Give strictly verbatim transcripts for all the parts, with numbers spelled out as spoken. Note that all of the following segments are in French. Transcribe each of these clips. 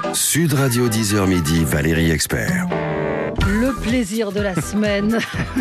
Sud Radio dix heures midi, Valérie Expert. Le plaisir de la semaine,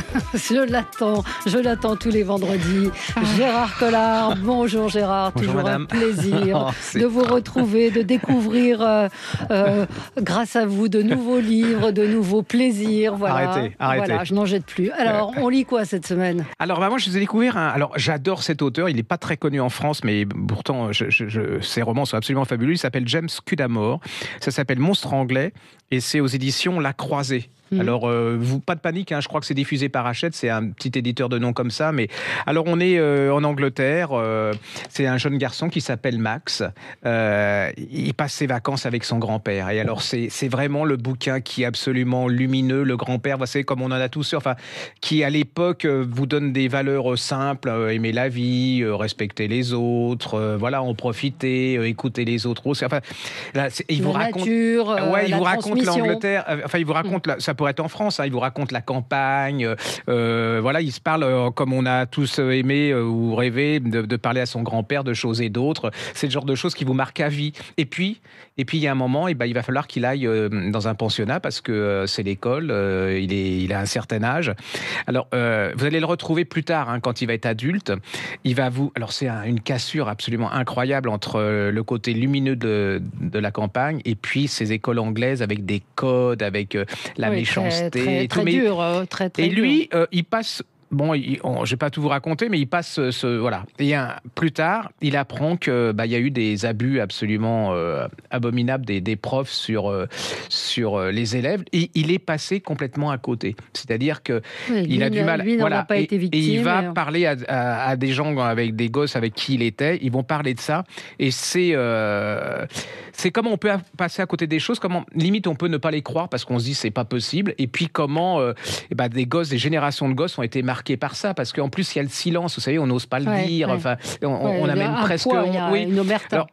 je l'attends, je l'attends tous les vendredis. Gérard Collard, bonjour Gérard, bonjour toujours madame. Un plaisir oh, de vous retrouver, de découvrir euh, euh, grâce à vous de nouveaux livres, de nouveaux plaisirs. Voilà. Arrêtez, arrêtez. Voilà, je n'en jette plus. Alors, on lit quoi cette semaine ? Alors bah, moi je vous ai découvert, un... alors j'adore cet auteur, il n'est pas très connu en France, mais pourtant je, je, je... ses romans sont absolument fabuleux. Il s'appelle James Scudamore, ça s'appelle Monstre anglais et c'est aux éditions La Croisée. Mmh. Alors, euh, vous, pas de panique, hein, je crois que c'est diffusé par Hachette, c'est un petit éditeur de nom comme ça. Mais alors, on est euh, en Angleterre, euh, c'est un jeune garçon qui s'appelle Max. Euh, il passe ses vacances avec son grand-père. Et alors, c'est, c'est vraiment le bouquin qui est absolument lumineux. Le grand-père, vous savez, comme on en a tous, enfin, qui à l'époque euh, vous donne des valeurs simples, euh, aimer la vie, euh, respecter les autres, euh, voilà, en profiter, euh, écouter les autres aussi. Enfin, là, c'est, il la vous raconte, nature, euh, ouais, il la vous raconte l'Angleterre. Euh, enfin, il vous raconte, mmh. la, ça pourrait être en France, hein, il vous raconte la campagne, euh, voilà, il se parle euh, comme on a tous aimé euh, ou rêvé de, de parler à son grand-père de choses et d'autres. C'est le genre de choses qui vous marquent à vie. Et puis, et puis il y a un moment, et ben, il va falloir qu'il aille euh, dans un pensionnat parce que euh, c'est l'école, euh, il, est, il a un certain âge. Alors, euh, vous allez le retrouver plus tard, hein, quand il va être adulte. Il va vous... Alors, c'est un, une cassure absolument incroyable entre euh, le côté lumineux de, de la campagne et puis ces écoles anglaises avec des codes, avec euh, la oui, méchanceté. Très, très, et tout, très mais... dur, euh, très, très Et lui, dur. euh, il passe... Bon, il, on, je ne vais pas tout vous raconter, mais il passe ce... ce voilà. Et un, plus tard, il apprend qu'il bah, y a eu des abus absolument euh, abominables des, des profs sur, euh, sur euh, les élèves. Et il est passé complètement à côté. C'est-à-dire qu'il oui, a du mal... Lui voilà. n'en a pas et, été victime. Et il va mais... parler à, à, à des gens, avec des gosses avec qui il était. Ils vont parler de ça. Et c'est... Euh, c'est comment on peut passer à côté des choses, comment limite on peut ne pas les croire parce qu'on se dit c'est pas possible. Et puis comment euh, et ben, des gosses, des générations de gosses ont été marquées par ça parce qu'en plus il y a le silence, vous savez, on n'ose pas le ouais, dire. Ouais. Enfin, on, ouais, on a même un presque poids, on, il y a oui. une omerta. Alors,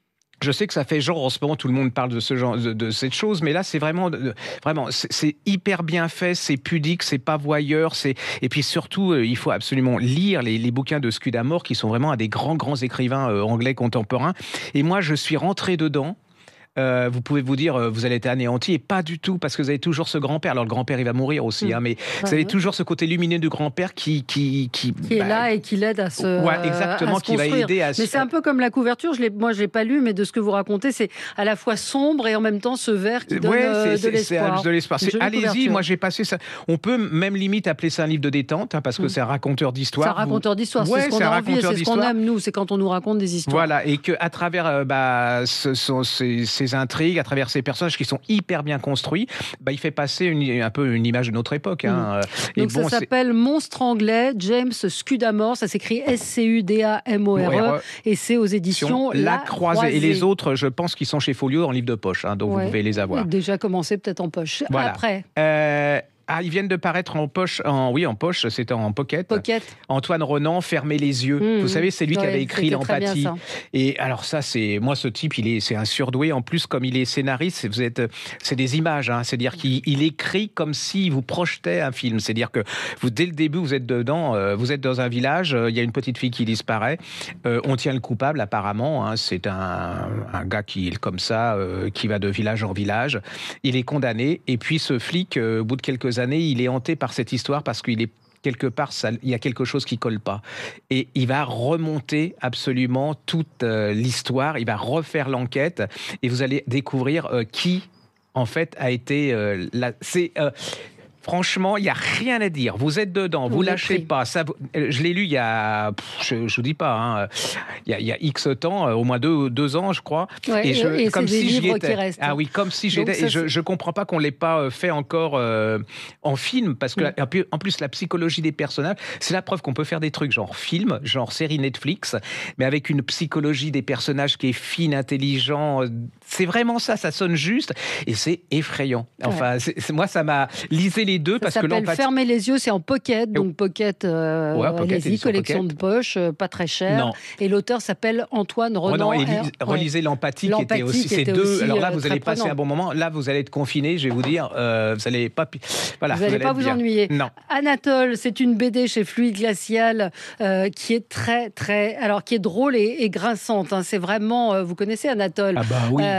je sais que ça fait genre en ce moment tout le monde parle de ce genre de, de cette chose, mais là c'est vraiment vraiment c'est, c'est hyper bien fait, c'est pudique, c'est pas voyeur, c'est et puis surtout euh, il faut absolument lire les, les bouquins de Scudamore qui sont vraiment un des grands grands écrivains euh, anglais contemporains. Et moi je suis rentré dedans. Euh, vous pouvez vous dire, euh, vous allez être anéanti, et pas du tout, parce que vous avez toujours ce grand-père. Alors le grand-père, il va mourir aussi, mmh. hein, mais ouais, vous avez ouais. toujours ce côté lumineux du grand-père qui qui qui, qui bah, est là et qui l'aide à se ouais, exactement, à se qui va aider à se... Mais c'est un peu comme la couverture. Je l'ai, moi, je l'ai pas lu, mais de ce que vous racontez, c'est à la fois sombre et en même temps ce vert qui donne ouais, euh, c'est, de l'espoir. C'est de l'espoir. C'est, allez-y, couverture. Moi j'ai passé ça. On peut même limite appeler ça un livre de détente, hein, parce que mmh. c'est un raconteur d'histoire. C'est un raconteur d'histoire. Ouais, c'est ce qu'on c'est a envie, c'est ce qu'on aime nous, c'est quand on nous raconte des histoires. Voilà, et que à travers euh, bah, ce, ce, ces, ces intrigues, à travers ces personnages qui sont hyper bien construits, bah, il fait passer une, un peu une image de notre époque. Hein. Mmh. Donc et ça bon, s'appelle c'est... Monstre anglais, James Scudamore, ça s'écrit S C U D A M O R E, et c'est aux éditions La, La Croisée. Croisée. Et les autres, je pense qu'ils sont chez Folio en livre de poche, hein, donc ouais. vous pouvez les avoir. Déjà commencé peut-être en poche. Voilà. Après euh... Ah, ils viennent de paraître en poche, en, oui, en poche, c'était en pocket. Pocket. Antoine Renan, Fermer les yeux. Mmh. Vous savez, c'est lui ouais, qui avait écrit L'Empathie. Et alors ça, c'est moi, ce type, il est, c'est un surdoué. En plus, comme il est scénariste, vous êtes, c'est des images. Hein, c'est-à-dire qu'il il écrit comme s'il vous projetait un film. C'est-à-dire que vous, dès le début, vous êtes dedans. Euh, vous êtes dans un village. Euh, il y a une petite fille qui disparaît. Euh, on tient le coupable, apparemment. Hein, c'est un, un gars qui est comme ça, euh, qui va de village en village. Il est condamné. Et puis ce flic, euh, au bout de quelques années, il est hanté par cette histoire parce qu'il est quelque part, ça, il y a quelque chose qui colle pas. Et il va remonter absolument toute euh, l'histoire, il va refaire l'enquête et vous allez découvrir euh, qui, en fait, a été... Euh, la, c'est... Euh, Franchement, il n'y a rien à dire. Vous êtes dedans, vous ne lâchez pas. Ça, je l'ai lu il y a, je ne vous dis pas, hein, il, y a, il y a X temps, au moins deux, deux ans, je crois. Ouais, et, je, et comme c'est si des j'y livres étais. Qui restent. Ah oui, comme si j'y étais. Et je ne comprends pas qu'on ne l'ait pas fait encore euh, en film, parce que mm. en plus, la psychologie des personnages, c'est la preuve qu'on peut faire des trucs genre film, genre série Netflix, mais avec une psychologie des personnages qui est fine, intelligent. C'est vraiment ça, ça sonne juste et c'est effrayant. Enfin, ouais. c'est, c'est, moi, ça m'a lisé les deux ça parce que l'empathie... Fermer les yeux, c'est en pocket, donc pocket, euh, ouais, pocket allez-y, collection pocket. de poche, euh, pas très cher. Non. Et l'auteur s'appelle Antoine Renan. Renan et lis, relisez ouais. l'empathie, l'empathie qui était aussi ces deux. Aussi, alors là, vous allez passer prenant. un bon moment. Là, vous allez être confiné. Je vais vous dire, euh, vous allez pas, voilà, vous n'allez pas vous bien. ennuyer. Non. Anatole, c'est une B D chez Fluide Glacial euh, qui est très, très, alors qui est drôle et, et grinçante. Hein. C'est vraiment, euh, vous connaissez Anatole. Ah bah oui. Euh,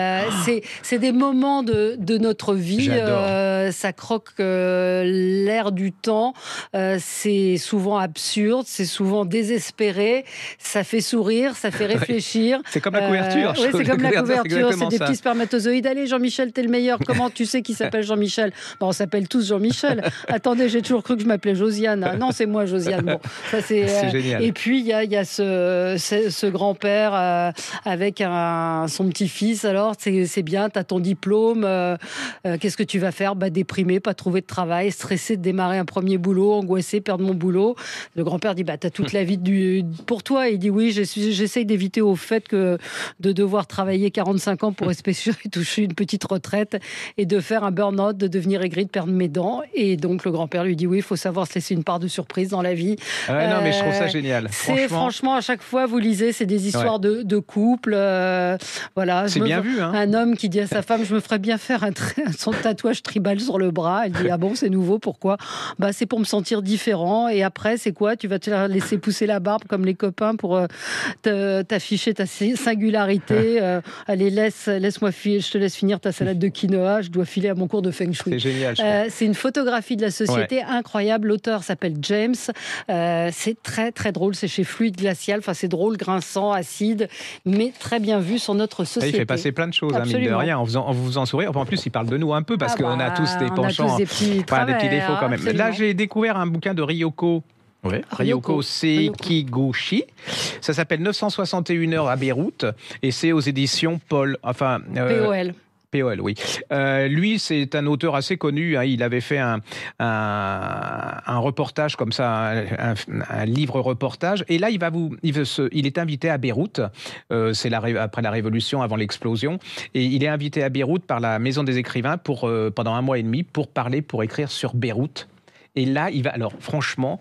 Euh, c'est, c'est des moments de, de notre vie. Euh, ça croque euh, l'air du temps. Euh, c'est souvent absurde, c'est souvent désespéré. Ça fait sourire, ça fait réfléchir. C'est comme la couverture. Euh, oui, c'est comme la couverture. C'est, c'est des ça. petits spermatozoïdes. Allez, Jean-Michel, t'es le meilleur. Comment tu sais qui s'appelle Jean-Michel? Bon, on s'appelle tous Jean-Michel. Attendez, j'ai toujours cru que je m'appelais Josiane. Ah, non, c'est moi, Josiane. Bon, ça c'est. C'est euh, génial. Et puis il y a, y a ce, ce, ce grand-père euh, avec un, son petit-fils. Alors c'est, c'est bien, t'as ton diplôme. Euh, euh, qu'est-ce que tu vas faire? Bah déprimé, pas trouver de travail, stressé de démarrer un premier boulot, angoissé, perdre mon boulot. Le grand-père dit bah t'as toute la vie du, pour toi. Il dit oui, j'essaye d'éviter au fait que de devoir travailler quarante-cinq ans pour espérer toucher une petite retraite et de faire un burn-out, de devenir aigri, de perdre mes dents. Et donc le grand-père lui dit oui, il faut savoir se laisser une part de surprise dans la vie. Ah ouais, euh, non, mais je trouve ça génial. C'est franchement, franchement à chaque fois vous lisez, c'est des histoires ouais. de, de couple. Euh, voilà. C'est bien me, vu. Hein. Un homme qui dit à sa femme, je me ferais bien faire un tra- son tatouage tribal sur le bras. Elle dit ah bon, c'est nouveau, pourquoi? Bah c'est pour me sentir différent. Et après c'est quoi? Tu vas te laisser pousser la barbe comme les copains pour euh, te, t'afficher ta singularité. Euh, allez laisse laisse-moi filer, je te laisse finir ta salade de quinoa. Je dois filer à mon cours de feng shui. C'est génial. Euh, c'est une photographie de la société ouais. incroyable. L'auteur s'appelle James. Euh, c'est très très drôle. C'est chez Fluide Glacial. Enfin c'est drôle, grinçant, acide, mais très bien vu sur notre société. Il fait passer plein de choses, hein, mine de rien, en, faisant, en vous faisant sourire. En plus, il parle de nous un peu parce ah qu'on bah, a tous des penchants, des petits, enfin, des petits défauts quand même. Absolument. Là, j'ai découvert un bouquin de Ryoko. Oui, Ryoko, Ryoko Sekiguchi. Ça s'appelle neuf cent soixante et une heures à Beyrouth et c'est aux éditions Paul. Enfin, euh, P O L. P O L, oui. Euh, lui, c'est un auteur assez connu. Hein. Il avait fait un, un, un reportage comme ça, un, un livre-reportage. Et là, il va vous, il, veut se, il est invité à Beyrouth. Euh, c'est la, après la Révolution, avant l'explosion. Et il est invité à Beyrouth par la Maison des Écrivains pour, euh, pendant un mois et demi pour parler, pour écrire sur Beyrouth. Et là, il va. Alors, franchement.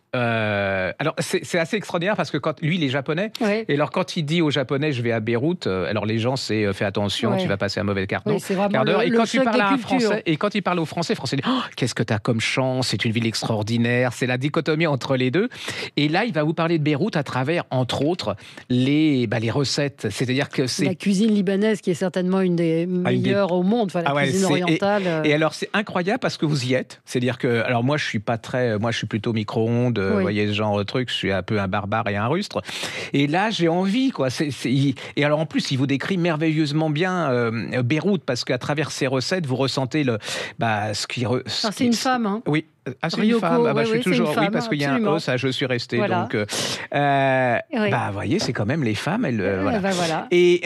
Euh, alors c'est, c'est assez extraordinaire parce que quand lui il est japonais oui. et alors quand il dit aux Japonais je vais à Beyrouth, euh, alors les gens c'est euh, fais attention, oui. tu vas passer un mauvais quart, oui, quart d'heure le, et le quand il parle à un cultures. Français et quand il parle aux Français, Français dit oh, qu'est-ce que t'as comme chance, c'est une ville extraordinaire, c'est la dichotomie entre les deux. Et là il va vous parler de Beyrouth à travers entre autres les bah, les recettes, c'est-à-dire que c'est la cuisine libanaise qui est certainement une des meilleures ah, une des... au monde, enfin la ah, ouais, cuisine orientale. Et, et alors c'est incroyable parce que vous y êtes, c'est-à-dire que alors moi je suis pas très, moi je suis plutôt micro-ondes, oui. vous voyez ce genre truc, je suis un peu un barbare et un rustre. Et là, j'ai envie, quoi. C'est, c'est... Et alors, en plus, il vous décrit merveilleusement bien euh, Beyrouth, parce qu'à travers ses recettes, vous ressentez le, bah, ce qui. Re... Ce alors, c'est qui... une femme, hein. Oui. Ah, c'est Ryoko, une femme. Ah, bah, oui, je suis oui, toujours. Femme, oui, parce qu'il y a absolument. un E, ça, je suis resté. Voilà. Donc, euh, oui. bah, vous voyez, c'est quand même les femmes. Elles, euh, voilà. Bah, voilà. Et,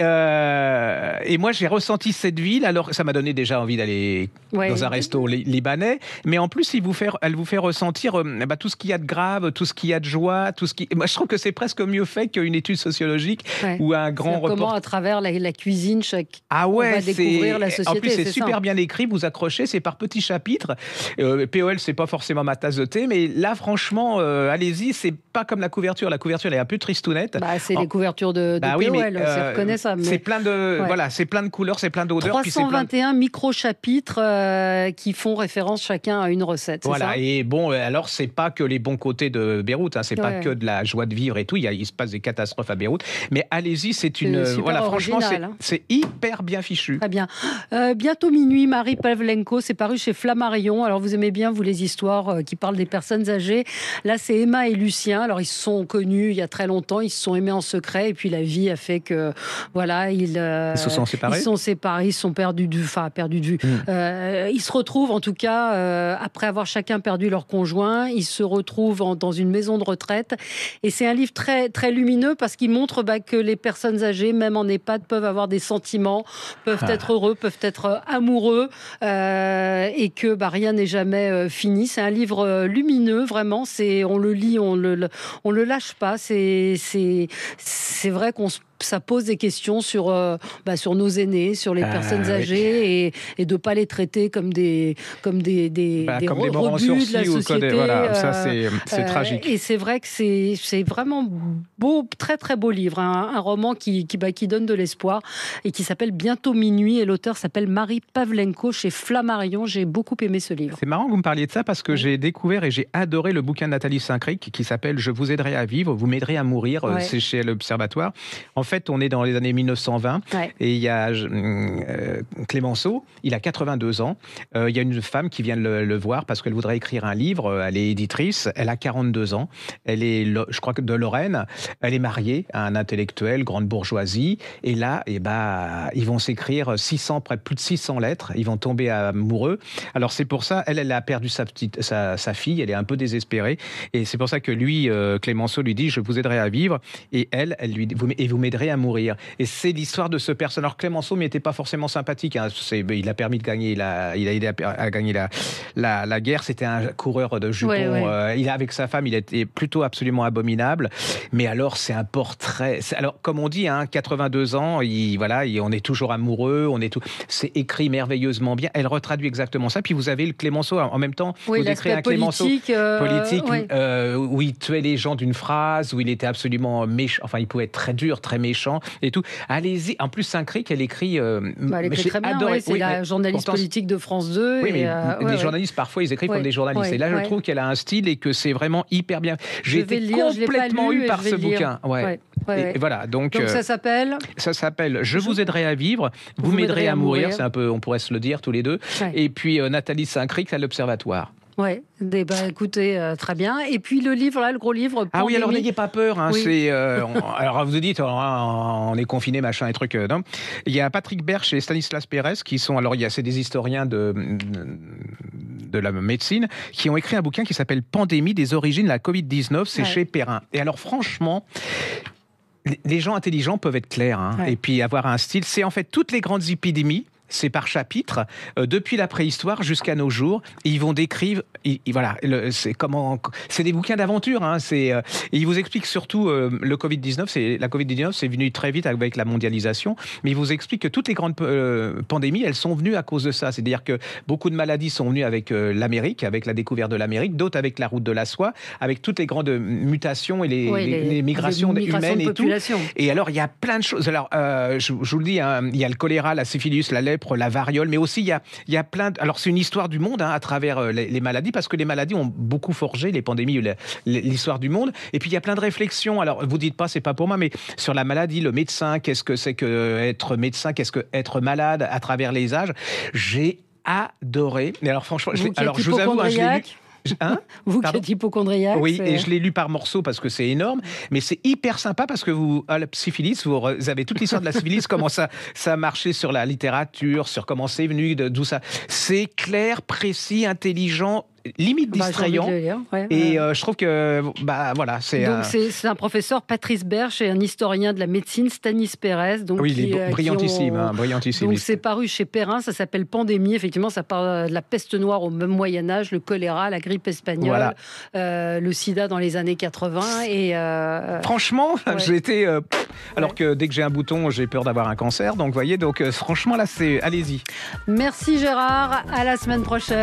euh, et moi, j'ai ressenti cette ville. Alors, ça m'a donné déjà envie d'aller ouais. dans un resto li- libanais. Mais en plus, il vous fait, elle vous fait ressentir euh, bah, tout ce qu'il y a de grave, tout ce qu'il y a de joie, tout ce qui. Moi, je trouve que c'est presque mieux fait qu'une étude sociologique ouais. ou un grand report. Comment, à travers la, la cuisine, chaque. Ah ouais, on va découvrir c'est... la société. En plus, c'est, c'est super ça. bien écrit. Vous accrochez, c'est par petits chapitres. Euh, P O L, c'est pas forcément ma tasse de thé, mais là, franchement, euh, allez-y. C'est pas comme la couverture. La couverture, elle est un peu tristounette. Bah, c'est en... les couvertures de, de bah, P O L, oui, mais, c'est euh, reconnaissable. Mais... C'est plein de, ouais. voilà, c'est plein de couleurs, c'est plein d'odeurs. trois cent vingt et un plein de... micro-chapitres euh, qui font référence chacun à une recette. C'est voilà. Ça et bon, alors c'est pas que les bons côtés de Beyrouth. Hein, c'est ouais. pas que de la joie de vivre et tout. Il, y a, il se passe des catastrophes à Beyrouth. Mais allez-y, c'est une, c'est voilà, franchement, c'est, hein. c'est hyper bien fichu. Très bien. Euh, bientôt minuit, Marie Pavlenko, c'est paru chez Flammarion. Alors vous aimez bien vous les histoires euh, qui parlent des personnes âgées. Là, c'est Emma et Lucien. Alors ils se sont connus il y a très longtemps. Ils se sont aimés en secret et puis la vie a fait que voilà, ils, euh, ils se sont séparés. Ils se sont séparés, ils se sont perdus de, enfin perdus de vue. Mmh. Euh, ils se retrouvent en tout cas euh, après avoir chacun perdu leur conjoint. Ils se retrouvent en, dans une maison de retraite et c'est un livre très très lumineux parce qu'il montre bah, que les personnes âgées, même en EHPAD, peuvent avoir des sentiments, peuvent ah. être heureux, peuvent être amoureux euh, et que bah, rien n'est jamais euh, fini. C'est un livre euh, lumineux, vraiment. C'est, on le lit, on le, on le lâche pas. C'est, c'est, c'est vrai qu'on se ça pose des questions sur, euh, bah, sur nos aînés, sur les ah, personnes âgées oui. et, et de ne pas les traiter comme des, comme des, des, bah, des comme re- des rebuts de la société. Des, voilà, euh, ça c'est, c'est euh, tragique. Et c'est vrai que c'est, c'est vraiment beau, très très beau livre, un, un roman qui, qui, bah, qui donne de l'espoir et qui s'appelle Bientôt minuit et l'auteur s'appelle Marie Pavlenko chez Flammarion. J'ai beaucoup aimé ce livre. C'est marrant que vous me parliez de ça parce que oui. j'ai découvert et j'ai adoré le bouquin de Nathalie Saint-Cric qui s'appelle Je vous aiderai à vivre, vous m'aiderez à mourir, ouais. c'est chez l'Observatoire. En en fait, on est dans les années mille neuf cent vingt ouais. et il y a euh, Clémenceau, il a quatre-vingt-deux ans. Euh, il y a une femme qui vient le, le voir parce qu'elle voudrait écrire un livre. Elle est éditrice. Elle a quarante-deux ans. Elle est, je crois, de Lorraine. Elle est mariée à un intellectuel, grande bourgeoisie. Et là, eh ben, ils vont s'écrire six cents, près plus de six cents lettres. Ils vont tomber amoureux. Alors c'est pour ça, elle, elle a perdu sa petite, sa, sa fille. Elle est un peu désespérée. Et c'est pour ça que lui, euh, Clémenceau, lui dit, je vous aiderai à vivre. Et elle, elle lui dit, vous, et vous m'aiderez à mourir. Et c'est l'histoire de ce personnage. Alors Clémenceau n'était pas forcément sympathique. Hein. C'est, il a permis de gagner la, il a aidé à, à gagner la, la, la guerre. C'était un coureur de jupons. Ouais, ouais. Euh, il a, avec sa femme, il était plutôt absolument abominable. Mais alors, c'est un portrait. C'est, alors, comme on dit, hein, quatre-vingt-deux ans, il, voilà, il, on est toujours amoureux. On est tout. C'est écrit merveilleusement bien. Elle retraduit exactement ça. Puis vous avez le Clémenceau en même temps. Oui, vous décrivez un Clémenceau politique, euh, politique ouais. euh, où il tuait les gens d'une phrase, où il était absolument méchant. Enfin, il pouvait être très dur, très méchant et tout. Allez-y. En plus, Saint-Cric, elle écrit. Euh, bah, elle écrit très bien. Ouais, c'est oui, la journaliste pourtant, politique de France deux. Oui, et mais euh, les ouais, journalistes, parfois, ils écrivent ouais, comme des journalistes. ouais, et là, je ouais. trouve qu'elle a un style et que c'est vraiment hyper bien. J'ai je été lire, complètement eu par ce bouquin. Ouais. Ouais, ouais, et, ouais. et voilà. Donc, donc euh, ça s'appelle. Ça s'appelle Je vous aiderai à vivre, vous, vous m'aiderez à mourir. mourir. C'est un peu, on pourrait se le dire tous les deux. Ouais. Et puis euh, Nathalie Saint-Cric à l'Observatoire. Ouais, eh ben, écoutez, euh, très bien. Et puis le livre, là, le gros livre. Pandémie. Ah oui, alors n'ayez pas peur. Hein, oui. c'est, euh, on, alors vous dites, on, on est confiné, machin, et trucs. Euh, non. Il y a Patrick Berche et Stanislas Pérez qui sont, alors il y a, c'est des historiens de, de la médecine qui ont écrit un bouquin qui s'appelle Pandémie des origines de la covid dix-neuf. C'est ouais. chez Perrin. Et alors franchement. Les gens intelligents peuvent être clairs hein, ouais. et puis avoir un style. C'est en fait toutes les grandes épidémies. C'est par chapitre, euh, depuis la préhistoire jusqu'à nos jours. Et ils vont décrire, et, et voilà, le, c'est comment, c'est des bouquins d'aventure. Hein, c'est, euh, et ils vous expliquent surtout euh, le covid dix-neuf. C'est la covid dix-neuf, c'est venu très vite avec la mondialisation. Mais ils vous expliquent que toutes les grandes euh, pandémies, elles sont venues à cause de ça. C'est-à-dire que beaucoup de maladies sont venues avec euh, l'Amérique, avec la découverte de l'Amérique, d'autres avec la route de la soie, avec toutes les grandes mutations et les, oui, les, les, les migrations les humaines et tout. Et alors il y a plein de choses. Alors euh, je, je vous le dis, hein, il y a le choléra, la syphilis, la lèpre, la variole, mais aussi il y a, il y a plein de... Alors c'est une histoire du monde hein, à travers euh, les, les maladies, parce que les maladies ont beaucoup forgé, les pandémies, les, l'histoire du monde. Et puis il y a plein de réflexions. Alors vous dites pas, c'est pas pour moi, mais sur la maladie, le médecin, qu'est-ce que c'est que être médecin, qu'est-ce que être malade à travers les âges. J'ai adoré. Mais alors franchement, je, alors je vous avoue, hein, je l'ai lu. Hein vous Pardon qui êtes hypochondriaque. Oui, c'est... et je l'ai lu par morceaux parce que c'est énorme, mais c'est hyper sympa parce que vous, à la syphilis, vous avez toute l'histoire de la syphilis, comment ça, ça a marché sur la littérature, sur comment c'est venu, d'où ça. C'est clair, précis, intelligent, limite distrayant. Bah, ouais, et ouais. euh, je trouve que, bah voilà, c'est. Donc un... c'est, c'est un professeur, Patrice Berche, et un historien de la médecine, Stanis Pérez. Donc oui, qui, il est brillantissime, ont... hein, brillantissime. Donc c'est paru chez Perrin, ça s'appelle Pandémie. Effectivement, ça parle de la peste noire au même Moyen Âge, le choléra, la grippe espagnole, voilà. euh, le sida dans les années quatre-vingts. Et euh... franchement, ouais. j'ai été. Euh, alors ouais. que dès que j'ai un bouton, j'ai peur d'avoir un cancer. Donc, vous voyez, donc euh, franchement, là, c'est. Allez-y. Merci Gérard. À la semaine prochaine.